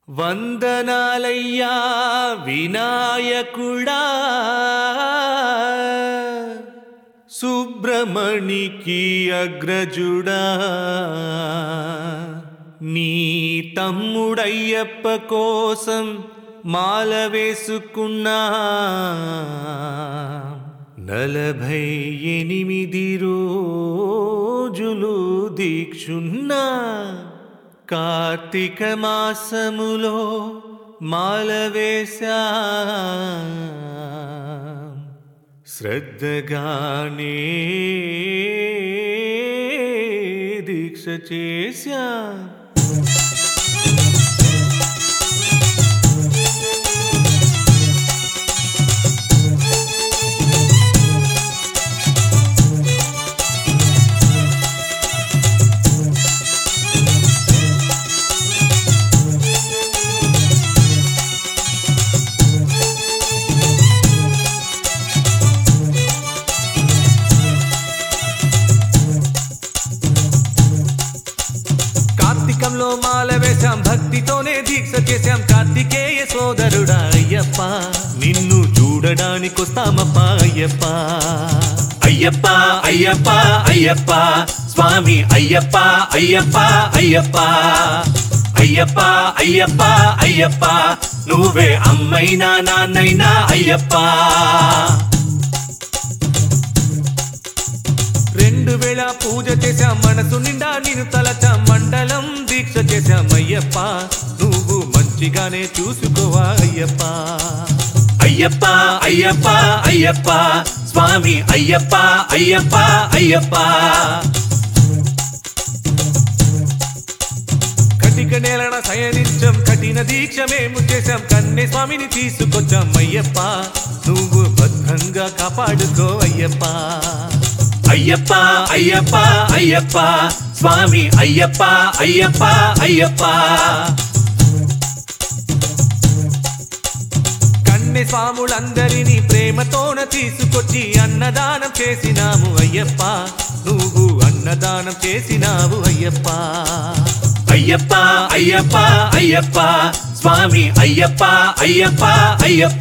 వందనాలయ్యా వినాయకుడా సుబ్రమణికి అగ్రజుడా నీ తమ్ముడయ్యప్ప కోసం మాల వేసుకున్నా 48 రోజులు దీక్షున్నా కార్తీక మాసములో మాల వేశా శ్రద్ధగానే దీక్ష చేశా కార్తీకంలో మాల వేశాం భక్తితోనే దీక్ష చేశాం కార్తికేయ సోదరుడా అయ్యప్ప నిన్ను చూడడానికొస్తామప్ప అయ్యప్ప అయ్యప్ప అయ్యప్ప అయ్యప్ప స్వామి అయ్యప్ప అయ్యప్ప అయ్యప్ప అయ్యప్ప అయ్యప్ప అయ్యప్ప నువ్వే అమ్మైనా నాన్నైనా అయ్యప్ప 2 వేళ పూజ చేశాం మనసు నిండా నేను తలచాం మండలం దీక్ష చేశాం అయ్యప్ప నువ్వు మంచిగానే చూసుకోవా అయ్యప్ప అయ్యప్ప అయ్యప్ప అయ్యప్ప స్వామి అయ్యప్ప అయ్యప్ప అయ్యప్ప కటిక నేలన శయనించం కఠిన దీక్ష మేము చేశాం కన్నే స్వామిని తీసుకొచ్చాం అయ్యప్ప నువ్వు భద్రంగా కాపాడుకో అయ్యప్ప అయ్యప్ప అయ్యప్ప అయ్యప్ప స్వామి అయ్యప్ప అయ్యప్ప అయ్యప్ప కన్నె స్వాములందరినీ ప్రేమతోన తీసుకొచ్చి అన్నదానం చేసినాము అయ్యప్ప నువ్వు అన్నదానం చేసినావు అయ్యప్ప అయ్యప్ప అయ్యప్ప అయ్యప్ప స్వామి అయ్యప్ప అయ్యప్ప అయ్యప్ప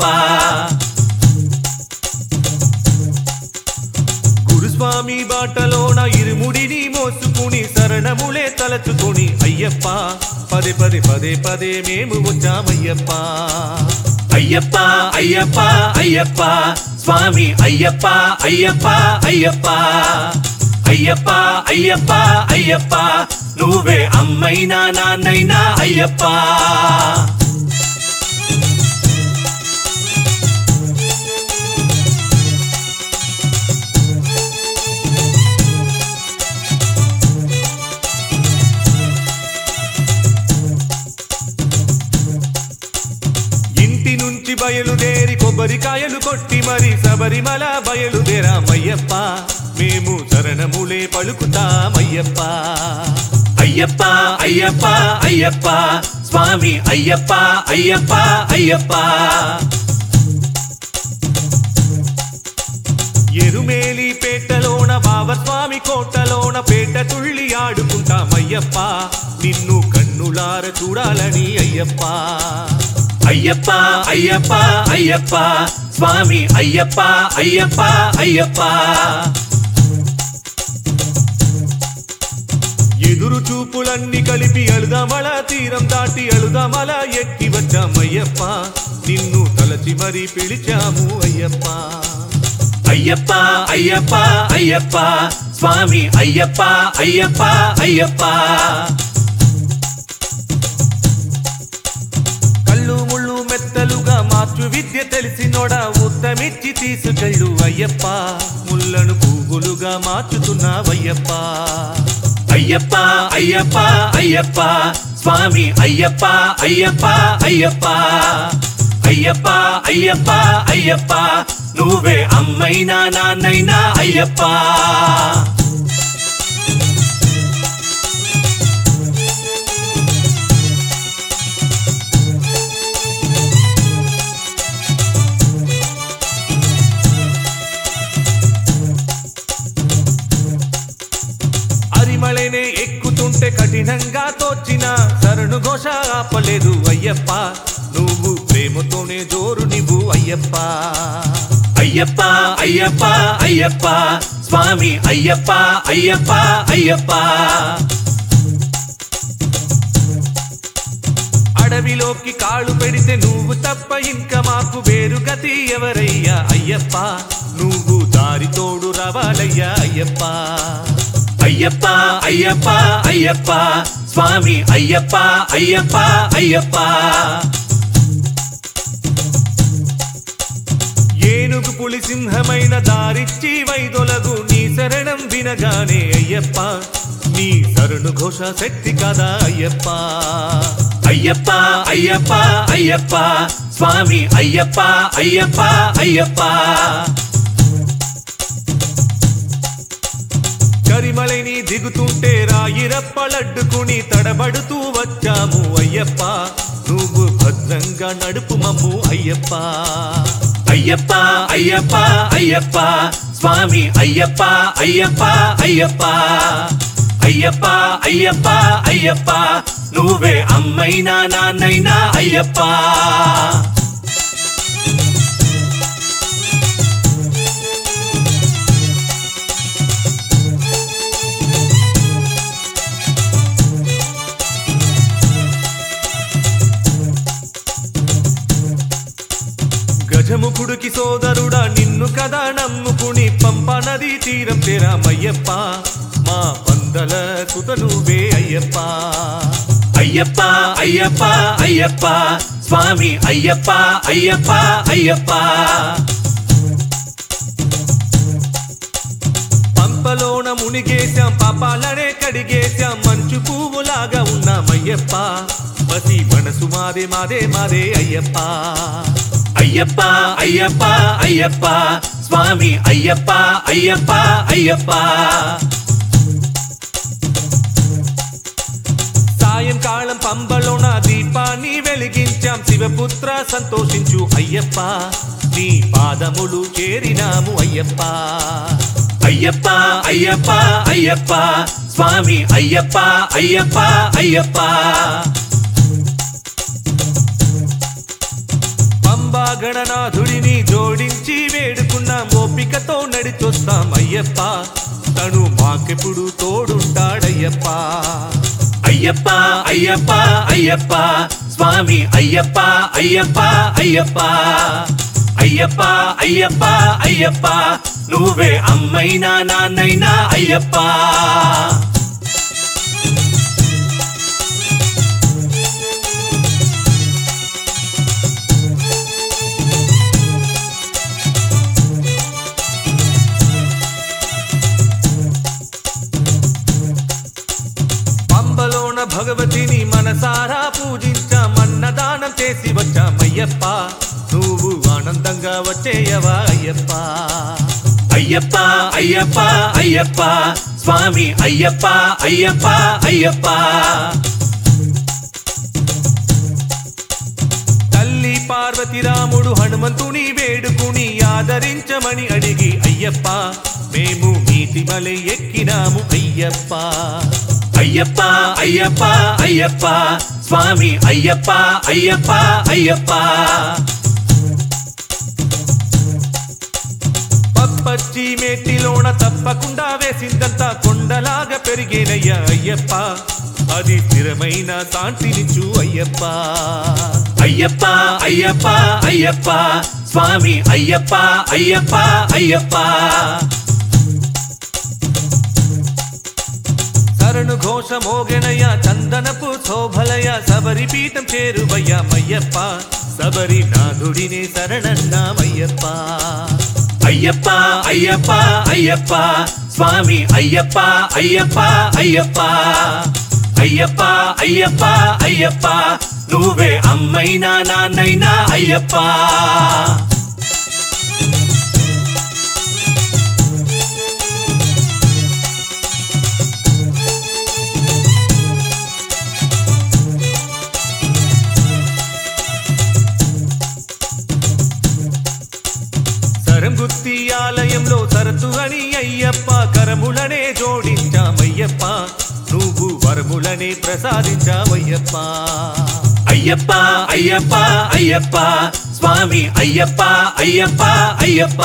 స్వామి బాటలోన ఇరుముడిని మోసుకుని శరణములే తలచుకొని అయ్యప్ప పదే పదే పదే పదే మేము వచ్చామయ్యప్ప అయ్యప్ప అయ్యప్ప అయ్యప్ప స్వామి అయ్యప్ప అయ్యప్ప అయ్యప్ప అయ్యప్ప అయ్యప్ప అయ్యప్ప నువ్వే అమ్మైనా నాన్నైనా అయ్యప్ప బయలుదేరి కొబ్బరికాయలు కొట్టి మరి శబరిమల బయలుదేరామయ్యప్ప మేము శరణములే పలుకుతామయ్యప్ప అయ్యప్ప అయ్యప్ప అయ్యప్ప స్వామి అయ్యప్ప అయ్యప్ప అయ్యప్ప ఎరుమేలిపేటలోన బావస్వామి కోటలోన పేట తుళ్ళి ఆడుకుంటామయ్యప్ప నిన్ను కన్నులార చూడాలని అయ్యప్ప అయ్యప్ప అయ్యప్ప అయ్యప్ప స్వామి అయ్యప్ప అయ్యప్ప అయ్యప్ప ఎదురు చూపులన్నీ కలిపి అలుదామల తీరం దాటి అలుదామల ఎక్కి వచ్చామయ్యప్ప నిన్ను తలచి మరీ పిలిచాము అయ్యప్ప అయ్యప్ప అయ్యప్ప అయ్యప్ప స్వామి అయ్యప్ప అయ్యప్ప అయ్యప్ప మెత్తలుగా మార్చు విద్య తెలిసినోడా ఉత్తమిచ్చి తీసుకెళ్ళు అయ్యప్ప ముళ్ళను పువ్వులుగా మార్చుతున్నావయ్యప్ప అయ్యప్ప అయ్యప్ప అయ్యప్ప స్వామి అయ్యప్ప అయ్యప్ప అయ్యప్ప అయ్యప్ప అయ్యప్ప అయ్యప్ప నువ్వే అమ్మైనా నాన్నైనా అయ్యప్ప మలనే ఎక్కుతుంటే కఠినంగా తోచిన శరణు ఘోష ఆపలేదు అయ్యప్ప అయ్యప్ప నువ్వు ప్రేమతోనే జోరు నీవు అయ్యప్ప అయ్యప్ప అయ్యప్ప అయ్యప్ప స్వామి అయ్యప్ప అయ్యప్ప అయ్యప్ప అడవిలోకి కాళ్ళు పెడితే నువ్వు తప్ప ఇంకా మాకు వేరు గతి ఎవరయ్యా అయ్యప్ప నువ్వు దారి తోడు రావాలయ్యా అయ్యప్ప అయ్యప్ప అయ్యప్ప అయ్యప్ప స్వామి అయ్యప్ప అయ్యప్ప అయ్యప్ప ఏనుగు పులి సింహమైన దారిచ్చి వైదొలగు నీ శరణం వినగానే అయ్యప్ప నీ శరణు ఘోష శక్తి కదా అయ్యప్ప అయ్యప్ప అయ్యప్ప అయ్యప్ప స్వామి అయ్యప్ప అయ్యప్ప అయ్యప్ప కరిమలని దిగుతుంటే రాయిరప్పలడ్డుకుని తడబడుతూ వచ్చాము అయ్యప్ప నువ్వు భద్రంగా నడుపు మమ్ము అయ్యప్ప అయ్యప్ప అయ్యప్ప అయ్యప్ప స్వామి అయ్యప్ప అయ్యప్ప అయ్యప్ప అయ్యప్ప అయ్యప్ప అయ్యప్ప నువ్వే అమ్మైనా నాన్నైనా అయ్యప్ప గజముఖుడికి సోదరుడా నిన్ను కదా నమ్ముకుని పంపా నదీ తీరం చేరామయ్యప్ప మా పందల సుత నువ్వే అయ్యప్ప అయ్యప్ప అయ్యప్ప అయ్యప్ప స్వామి అయ్యప్ప అయ్యప్ప అయ్యప్ప పంపలోన మునిగేశాం పాపాలనే కడిగేశాం మంచు పువ్వులాగా ఉన్నామయ్యప్ప మసి మనసు మాదే మాదే మాదే అయ్యప్ప అయ్యప్ప అయ్యప్ప అయ్యప్ప స్వామి అయ్యప్ప అయ్యప్ప అయ్యప్ప సాయంకాలం పంబలోన దీపాన్ని వెలిగించాం శివపుత్ర సంతోషించు అయ్యప్ప నీ పాదములు చేరినాము అయ్యప్ప అయ్యప్ప అయ్యప్ప అయ్యప్ప స్వామి అయ్యప్ప అయ్యప్ప అయ్యప్ప పంబా గణనాథుడిని జోడించి వేడుకున్నాం ఓపికతో నడిచొస్తాం అయ్యప్ప తను మాకెప్పుడు తోడుంటాడయ్యప్ప అయ్యప్ప అయ్యప్ప అయ్యప్ప స్వామి అయ్యప్ప అయ్యప్ప అయ్యప్ప అయ్యప్ప అయ్యప్ప అయ్యప్ప నువ్వే అమ్మైనా నాన్నైనా అయ్యప్ప భగవతిని మనసారా పూజించామన్నదానం చేసి వచ్చామయ్యప్ప నువ్వు ఆనందంగా వచ్చేయవా అయ్యప్ప అయ్యప్ప అయ్యప్ప అయ్యప్ప స్వామి అయ్యప్ప అయ్యప్ప అయ్యప్ప తల్లి పార్వతి రాముడు హనుమంతుని వేడుకుని ఆదరించమని అడిగి అయ్యప్ప మేము నీతిమలై ఎక్కినాము అయ్యప్ప అయ్యప్ప అయ్యప్ప అయ్యప్ప స్వామి అయ్యప్ప అయ్యప్ప అయ్యప్ప పప్పచ్చి మేటిలోన తప్పకుండా వేసిందంతా కొండలాగా పెరిగేనయ్యా అయ్యప్ప అది స్థిరమైన శాంతినిచ్చు అయ్యప్ప అయ్యప్ప అయ్యప్ప అయ్యప్ప స్వామి అయ్యప్ప అయ్యప్ప అయ్యప్ప శరణు ఘోష మోగెనయ్య చందనపు శోభలయ శబరి పీఠం చేరువయ్యా మయ్యప్ప శబరి నాథుడినే శరణన్నామయ్యప్ప అయ్యప్ప అయ్యప్ప అయ్యప్ప స్వామి అయ్యప్ప అయ్యప్ప అయ్యప్ప అయ్యప్ప అయ్యప్ప అయ్యప్ప నువ్వే అమ్మైనా నాన్నైనా అయ్యప్ప గుత్తి ఆలయంలో సరతు అని అయ్యప్ప కరములనే జోడించామయ్యప్ప నువ్వు వరములనే ప్రసాదించావయ్యప్ప అయ్యప్ప అయ్యప్ప అయ్యప్ప స్వామి అయ్యప్ప అయ్యప్ప అయ్యప్ప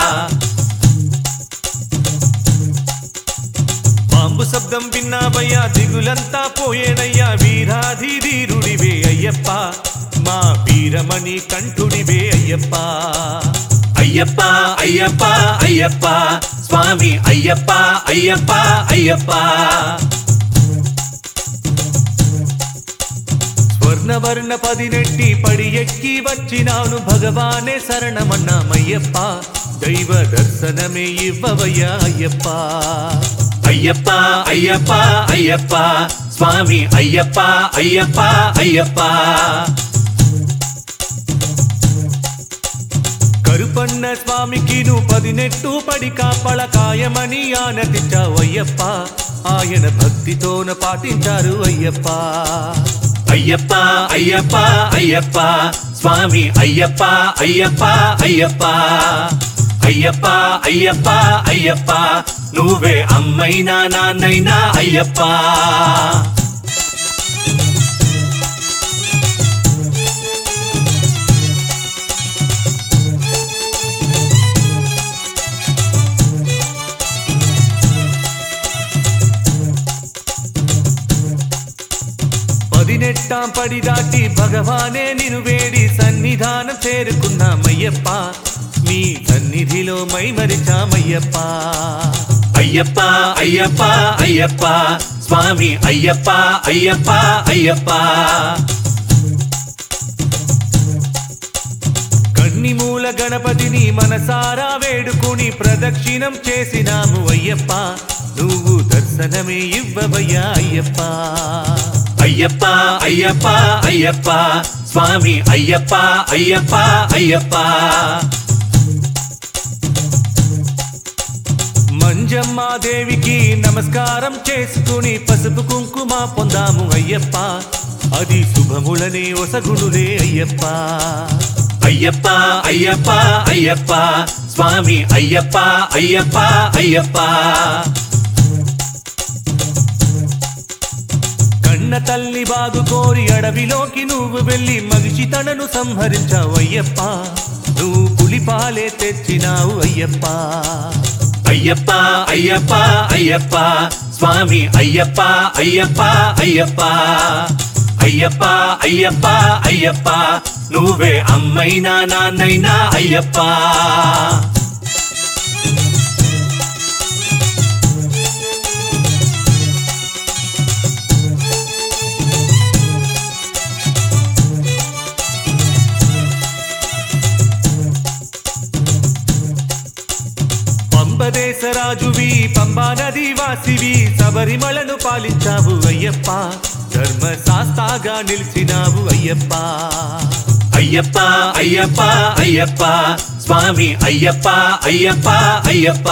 బాంబు శబ్దం విన్నావయ్యా దిగులంతా పోయేనయ్యా వీరాధి ధీరుడివే అయ్యప్ప మా వీరమణి కంఠుడివే అయ్యప్ప అయ్యప్ప అయ్యప్ప అయ్యప్ప స్వామి అయ్యప్ప అయ్యప్ప అయ్యప్ప స్వర్ణవర్ణ పదినెట్టి పడి ఎక్కి వచ్చినాను భగవానే శరణమన్నామయ్యప్ప దైవ దర్శనమే ఇవ్వవయ్యా అయ్యప్ప అయ్యప్ప అయ్యప్ప అయ్యప్ప స్వామి అయ్యప్ప అయ్యప్ప అయ్యప్ప కరుపన్న స్వామికి నువ్వు పదినెట్టు పడి కాపళ కాయమని ఆనతించావు అయ్యప్ప ఆయన భక్తితోన పాటించారు అయ్యప్ప అయ్యప్ప అయ్యప్ప అయ్యప్ప స్వామి అయ్యప్ప అయ్యప్ప అయ్యప్ప అయ్యప్ప అయ్యప్ప అయ్యప్ప నువ్వే అమ్మైనా నాన్నైనా అయ్యప్ప 18 పడి దాటి భగవానే నిన్ను వేడి సన్నిధానం చేరుకున్నామయ్యప్ప నీ సన్నిధిలో మైమరిచామయ్యప్ప అయ్యప్ప అయ్యప్ప అయ్యప్ప స్వామి అయ్యప్ప అయ్యప్ప అయ్యప్ప కన్నిమూల గణపతిని మనసారా వేడుకుని ప్రదక్షిణం చేసినాము అయ్యప్ప నువ్వు దర్శనమే ఇవ్వవయ్యా అయ్యప్ప అయ్యప్ప అయ్యప్ప అయ్యప్ప స్వామి అయ్యప్ప అయ్యప్ప అయ్యప్ప మంజమ్మాదేవికి నమస్కారం చేసుకుని పసుపు కుంకుమ పొందాము అయ్యప్ప అది శుభములనే ఒసగుడులే అయ్యప్ప అయ్యప్ప అయ్యప్ప అయ్యప్ప స్వామి అయ్యప్ప అయ్యప్ప అయ్యప్ప కన్న తల్లి బాగు కోరి అడవిలోకి నువ్వు వెళ్ళి మగిషి తనను సంహరించావు అయ్యప్ప నువ్వు పులిపాలే తెచ్చినావు అయ్యప్ప అయ్యప్ప అయ్యప్ప అయ్యప్ప స్వామి అయ్యప్ప అయ్యప్ప అయ్యప్ప అయ్యప్ప అయ్యప్ప అయ్యప్ప నువ్వే అమ్మైనా నాన్నైనా అయ్యప్ప పంబదేశరాజువి పంబా నది వాసివి శబరిమలను పాలించావు అయ్యప్ప ధర్మశాస్త్రగా నిలిచినావు అయ్యప్ప అయ్యప్ప అయ్యప్ప అయ్యప్ప స్వామి అయ్యప్ప అయ్యప్ప అయ్యప్ప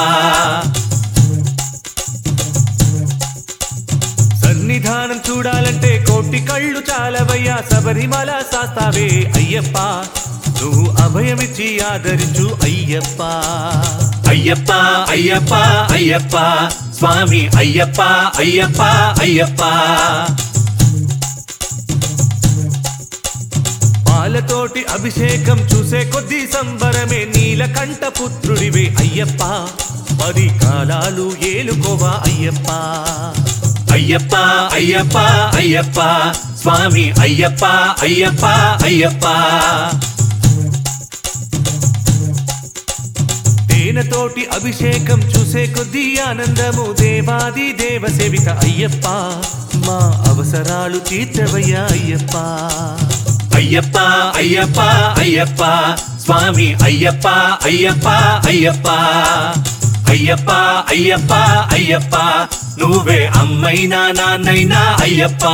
సన్నిధానం చూడాలంటే కోటి కళ్ళు చాలవయ్యా శబరిమల శాస్తావే అయ్యప్ప నువ్వు అభయమిచ్చి ఆదరించు అయ్యప్ప అయ్యప్ప అయ్యప్ప అయ్యప్ప స్వామి అయ్యప్ప అయ్యప్ప అయ్యప్ప పాలతోటి అభిషేకం చూసే కొద్ది సంబరమే నీలకంఠ పుత్రుడివే అయ్యప్ప 10 కాలాలు ఏలుకోవా అయ్యప్ప అయ్యప్ప అయ్యప్ప అయ్యప్ప స్వామి అయ్యప్ప అయ్యప్ప అయ్యప్ప తేనెతోటి అభిషేకం చూసే కొద్ది ఆనందము దేవాది దేవ సేవిత అయ్యప్ప మా అవసరాలు తీర్చవయ్యా అయ్యప్ప అయ్యప్ప అయ్యప్ప అయ్యప్ప స్వామి అయ్యప్ప అయ్యప్ప అయ్యప్ప అయ్యప్ప అయ్యప్ప అయ్యప్ప నువ్వే అమ్మైనా నాన్నైనా అయ్యప్ప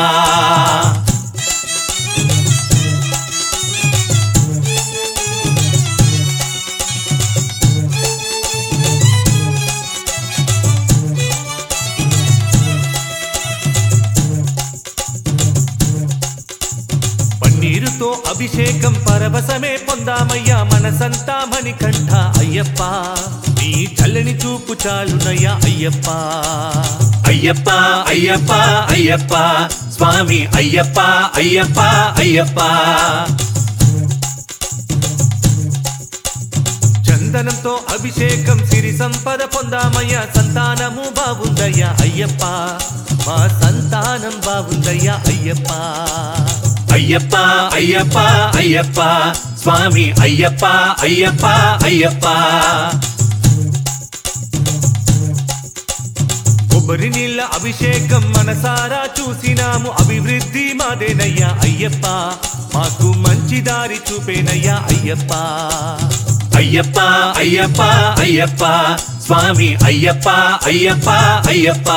నీరుతో అభిషేకం పరవశమే పొందామయ్యా మనసంతా మణికంఠ అయ్యప్ప నీ చల్లని చూపు చాలునయ్యా అయ్యప్ప అయ్యప్ప అయ్యప్ప అయ్యప్ప స్వామి అయ్యప్ప అయ్యప్ప అయ్యప్ప చందనంతో అభిషేకం సిరి సంపద పొందామయ్యా సంతానము బాగుందయ్యా అయ్యప్ప మా సంతానం బాగుందయ్యా అయ్యప్ప అయ్యప్ప అయ్యప్ప అయ్యప్ప స్వామి అయ్యప్ప అయ్యప్ప అయ్యప్ప కొబ్బరి నీళ్ళ అభిషేకం మనసారా చూసినాము అభివృద్ధి మాదేనయ్యా అయ్యప్ప మాకు మంచి దారి చూపేనయ్యా అయ్యప్ప అయ్యప్ప అయ్యప్ప అయ్యప్ప స్వామి అయ్యప్ప అయ్యప్ప అయ్యప్ప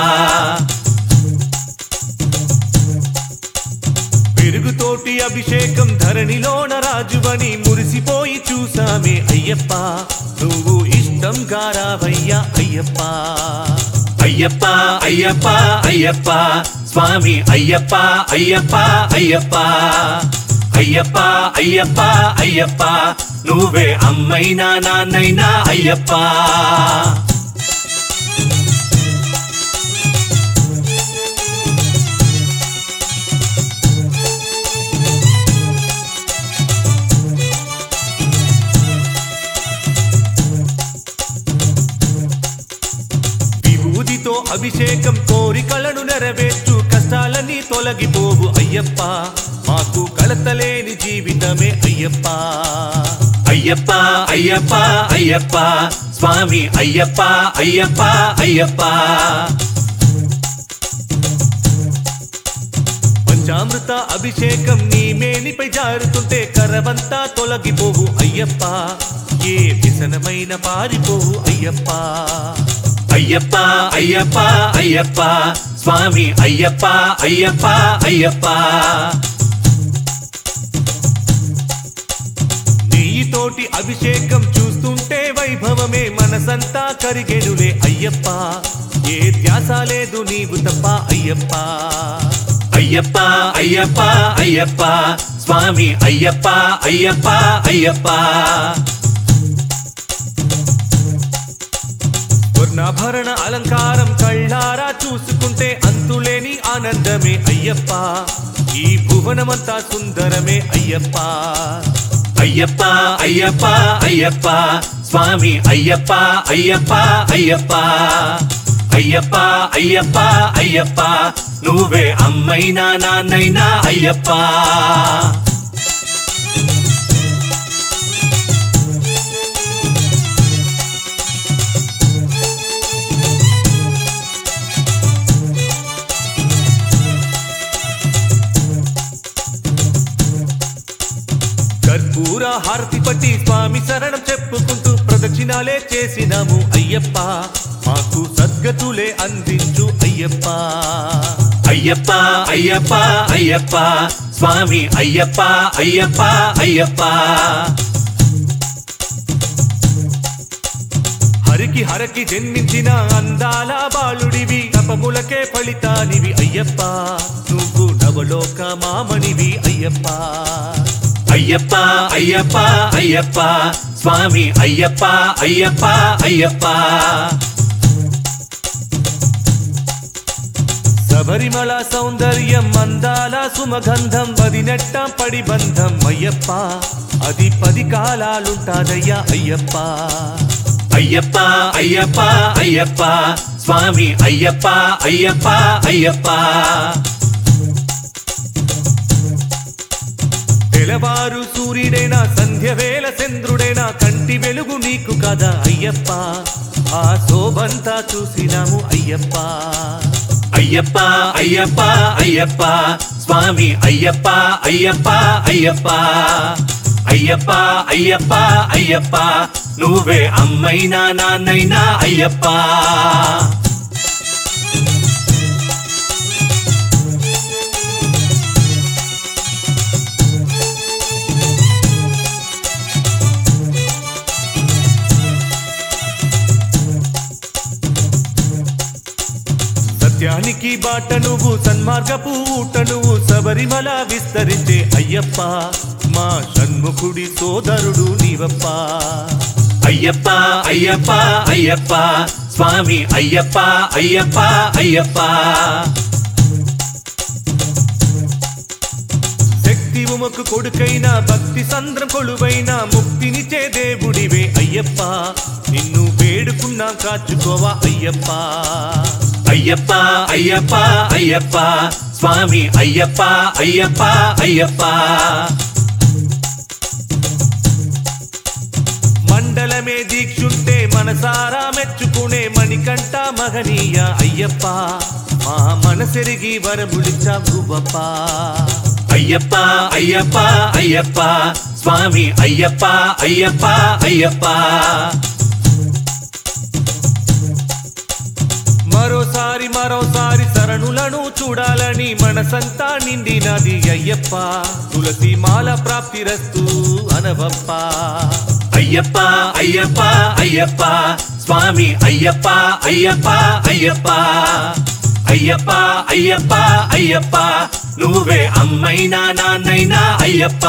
పెరుగుతోటి అభిషేకం ధరణిలోన రాజువని మురిసిపోయి చూసామే అయ్యప్ప నువ్వు ఇష్టం గారావయ్యా అయ్యప్ప అయ్యప్ప అయ్యప్ప అయ్యప్ప స్వామి అయ్యప్ప అయ్యప్ప అయ్యప్ప అయ్యప్ప అయ్యప్ప అయ్యప్ప నువ్వే అమ్మైనా నాన్నైనా అయ్యప్ప విభూతితో అభిషేకం కోరికలను నెరవేర్చు కష్టాలన్నీ తొలగిపోవు అయ్యప్ప మాకు కలతలేని జీవితమే అయ్యప్ప అయ్యప్ప అయ్యప్ప అయ్యప్ప స్వామి అయ్యప్ప అయ్యప్ప అయ్యప్ప పంచామృత అభిషేకం నీ మేనిపై జారుతుంటే కరవంతా తొలగిపోవు అయ్యప్ప ఏ వ్యసనమైన పారిపోవు అయ్యప్ప అయ్యప్ప అయ్యప్ప అయ్యప్ప స్వామి అయ్యప్ప అయ్యప్ప అయ్యప్ప నెయ్యితోటి అభిషేకం చూస్తుంటే వైభవమే మనసంతా కరిగెనులే అయ్యప్ప ఏ ధ్యాస లేదు నీవు తప్ప అయ్యప్ప అయ్యప్ప అయ్యప్ప అయ్యప్ప స్వామి అయ్యప్ప అయ్యప్ప అయ్యప్ప స్వర్ణాభరణ అలంకారం కళ్ళారా చూసుకుంటే అంతులేని ఆనందమే అయ్యప్ప ఈ భువనమంతా సుందరమే అయ్యప్ప అయ్యప్ప అయ్యప్ప అయ్యప్ప స్వామి అయ్యప్ప అయ్యప్ప అయ్యప్ప అయ్యప్ప అయ్యప్ప అయ్యప్ప నువ్వే అమ్మైనా నాన్నైనా అయ్యప్ప కర్పూర హారతి పట్టి స్వామి శరణం చెప్పుకుంటూ ప్రదక్షిణాలే చేసినాము అయ్యప్ప మాకు సద్గతులే అందించు అయ్యప్ప అయ్యప్ప అయ్యప్ప అయ్యప్ప స్వామి అయ్యప్ప అయ్యప్ప అయ్యప్ప హరికి హరకి జన్మించిన అందాల బాలుడివి తపములకే ఫలితానివి అయ్యప్ప నువ్వు నవలోక మామనివి అయ్యప్ప అయ్యప్ప అయ్యప్ప అయ్యప్ప స్వామి అయ్యప్ప అయ్యప్ప అయ్యప్ప శబరిమల సౌందర్యం అందాల సుమగంధం వదినెట్ట పడిబంధం అయ్యప్ప అది 10 కాలాలుంటాదయ్యా అయ్యప్ప అయ్యప్ప అయ్యప్ప అయ్యప్ప స్వామి అయ్యప్ప అయ్యప్ప అయ్యప్ప తెలవారు సూర్యుడైనా సంధ్య వేళ చంద్రుడైనా కంటి వెలుగు నీకు కదా అయ్యప్ప ఆ శోభంతా చూసినాము అయ్యప్ప అయ్యప్ప అయ్యప్ప అయ్యప్ప స్వామి అయ్యప్ప అయ్యప్ప అయ్యప్ప అయ్యప్ప అయ్యప్ప అయ్యప్ప నువ్వే అమ్మైనా నాన్నైనా అయ్యప్ప సత్యానికి బాట నువ్వు సన్మార్గపు ఊట నువ్వు శబరిమల విస్తరించే అయ్యప్ప మా షణ్ముఖుడి సోదరుడు నీవప్ప అయ్యప్ప అయ్యప్ప అయ్యప్ప స్వామి అయ్యప్ప అయ్యప్ప అయ్యప్ప శక్తి ఉమకు కొడుకైన భక్తి సంద్రం కొలువైన ముక్తినిచ్చే దేవుడివే అయ్యప్ప నిన్ను వేడుకున్నాం కాచుకోవా అయ్యప్ప అయ్యప్ప అయ్యప్ప అయ్యప్ప స్వామి అయ్యప్ప అయ్యప్ప అయ్యప్ప మండలమే దీక్షుంటే మనసారా మెచ్చుకునే మణికంఠ మహనీయ అయ్యప్ప మా మనసెరిగి వరములిచ్చావువప్ప అయ్యప్ప అయ్యప్ప అయ్యప్ప స్వామి అయ్యప్ప అయ్యప్ప అయ్యప్ప మరోసారి శరణులను చూడాలని మనసంతా నిండినది అయ్యప్ప తులసి మాల ప్రాప్తిరస్తు అనవప్ప అయ్యప్ప అయ్యప్ప అయ్యప్ప స్వామి అయ్యప్ప అయ్యప్ప అయ్యప్ప అయ్యప్ప అయ్యప్ప అయ్యప్ప నువ్వే అమ్మైనా నాన్నైనా అయ్యప్ప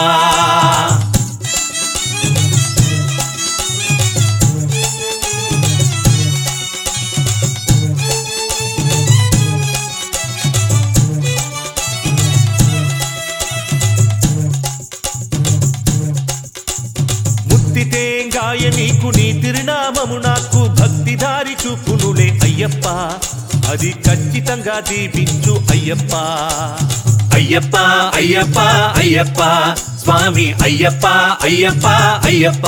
ముత్తితేంగాయ నీకు నీ తిరునామము నాకు భక్తి దారి చూపునులే అయ్యప్ప అది ఖచ్చితంగా దీపించు అయ్యప్ప అయ్యప్ప అయ్యప్ప అయ్యప్ప స్వామి అయ్యప్ప అయ్యప్ప అయ్యప్ప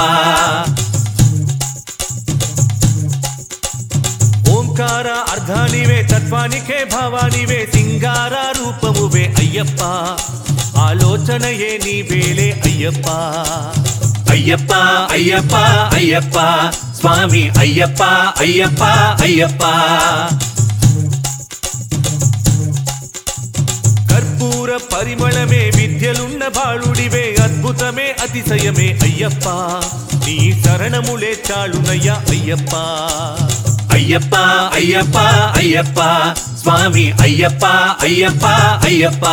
ఓంకార అర్ధానివే తత్వానికే భావానివే సింగార రూపమువే అయ్యప్ప ఆలోచనయే నీవేలే అయ్యప్ప అయ్యప్ప అయ్యప్ప అయ్యప్ప స్వామి అయ్యప్ప అయ్యప్ప అయ్యప్ప కర్పూర పరిమళమే విద్యలున్న బాలుడివే అద్భుతమే అతిశయమే అయ్యప్ప నీ శరణములే చాలునయ్యా అయ్యప్ప అయ్యప్ప అయ్యప్ప అయ్యప్ప స్వామి అయ్యప్ప అయ్యప్ప అయ్యప్ప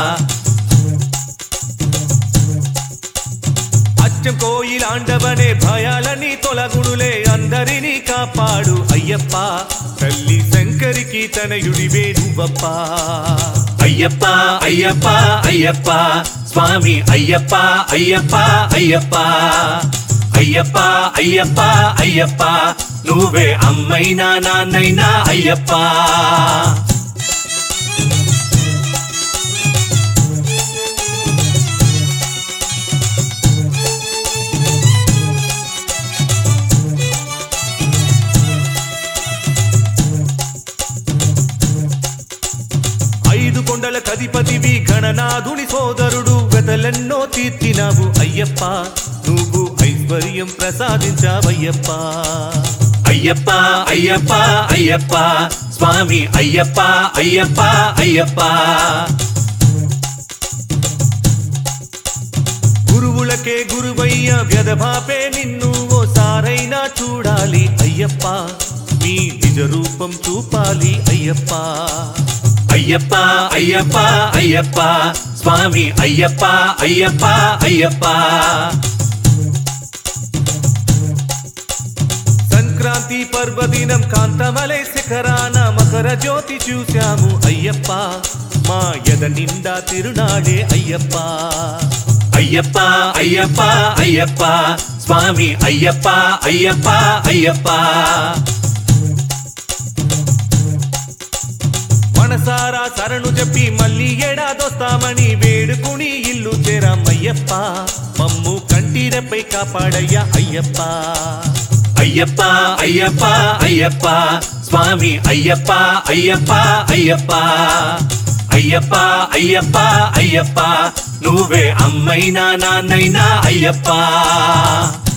అచ్చం కోయిలాండవనే భయాలని తొలగుడులే అందరినీ కాపాడు అయ్యప్ప తల్లి శంకరికి తనయుడివే నువ్వప్ప అయ్యప్ప అయ్యప్ప అయ్యప్ప స్వామి అయ్యప్ప అయ్యప్ప అయ్యప్ప అయ్యప్ప అయ్యప్ప అయ్యప్ప నువ్వే అమ్మైనా నాన్నైనా అయ్యప్ప ఐదు కొండల కధిపతివి గణనాథుని సోదరుడు వెతలెన్నో తీర్చినావు అయ్యప్ప నువ్వు ఐశ్వర్యం ప్రసాదించావయ్యప్ప అయ్యప్ప అయ్యప్ప అయ్యప్ప స్వామి అయ్యప్ప అయ్యప్ప అయ్యప్ప గురువులకే గురువయ్య వ్యధభాపే నిన్ను ఓసారైనా చూడాలి అయ్యప్ప మీ నిజ రూపం చూపాలి అయ్యప్ప అయ్యప్ప అయ్యప్ప అయ్యప్ప స్వామి అయ్యప్ప అయ్యప్ప అయ్యప్ప సంక్రాంతి పర్వదినం కాంతమలై శిఖరాన మకర జ్యోతి చూశాము అయ్యప్ప మా ఎద నిండా తిరునాడే అయ్యప్ప అయ్యప్ప అయ్యప్ప అయ్యప్ప స్వామి అయ్యప్ప అయ్యప్ప అయ్యప్ప మనసారా శరణు చెప్పి మళ్ళీ ఏడాదొస్తామని వేడుకుని ఇల్లు చేరామయ్యప్ప మమ్ము కంటిరెపై కాపాడయ్యా అయ్యప్ప అయ్యప్ప అయ్యప్ప అయ్యప్ప స్వామి అయ్యప్ప అయ్యప్ప అయ్యప్ప అయ్యప్ప అయ్యప్ప అయ్యప్ప నువ్వే అమ్మైనా నాన్నైనా అయ్యప్ప